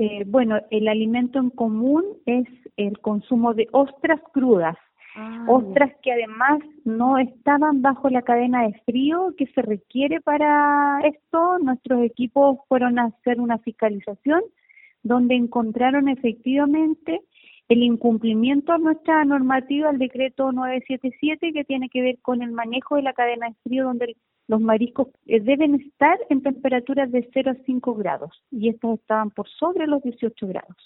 Bueno, el alimento en común es el consumo de ostras crudas. Ya. Ostras que además no estaban bajo la cadena de frío que se requiere para esto. Nuestros equipos fueron a hacer una fiscalización donde encontraron efectivamente el incumplimiento a nuestra normativa, el decreto 977, que tiene que ver con el manejo de la cadena de frío, donde los mariscos deben estar en temperaturas de 0 a 5 grados, y estos estaban por sobre los 18 grados.